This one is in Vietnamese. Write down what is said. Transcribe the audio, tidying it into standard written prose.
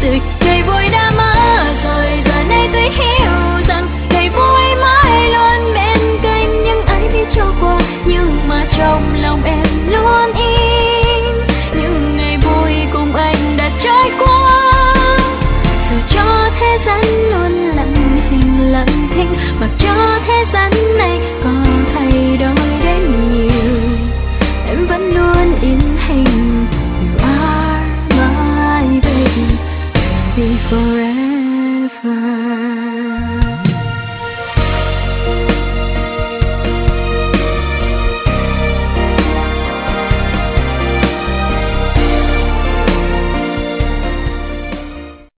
đời. Ngày vui đã mất rồi, giờ này tôi hiểu rằng ngày vui mãi luôn bên cạnh những ai đi cho qua, nhưng mà trong lòng em luôn in những ngày vui cùng anh đã trôi qua. Dù cho thế gian luôn lặng thinh, mặc cho thế gian này có thay đổi đến nhiều, em vẫn luôn in hình. You are my baby, baby forever.